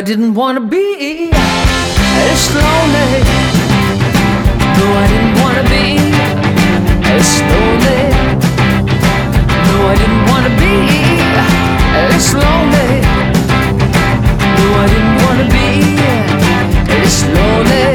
didn't wanna be this lonely. No, I didn't wanna be this lonely. No, I didn't wanna be this lonely. No, I didn't wanna be this lonely.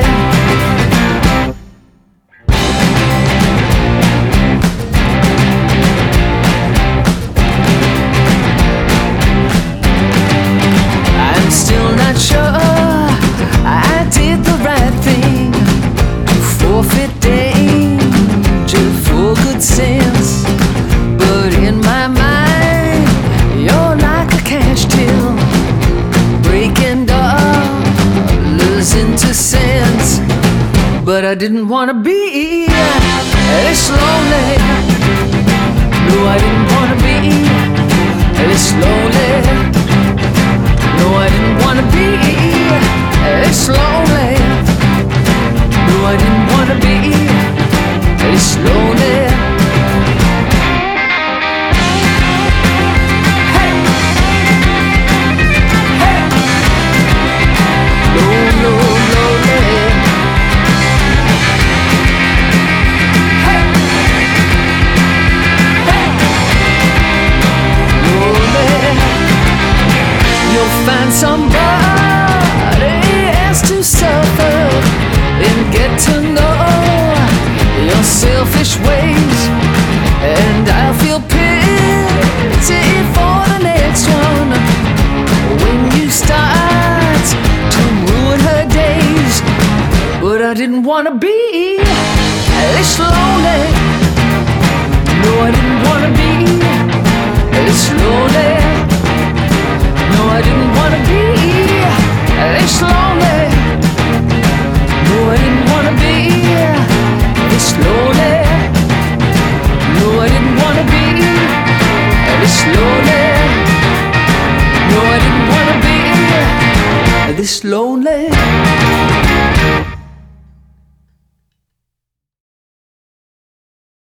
I'm still not sure I did the right thing to forfeit danger for good sense. But in my mind, you're like a cash till, breaking dollars into cents. But I didn't wanna be this lonely. No, I didn't wanna be this lonely. No, I didn't wanna be this lonely. No, I didn't wanna be this lonely. Hey, hey, lonely. Hey, hey, lonely. You'll find somebody else to suffer and get to know your selfish ways, and I'll feel pity for the next one when you start to ruin her days. But I didn't wanna be this lonely. No, I didn't wanna be this lonely. No, I didn't wanna be this lonely. No, I didn't wanna be this lonely. No, I didn't wanna be this lonely. No, I didn't wanna be this lonely.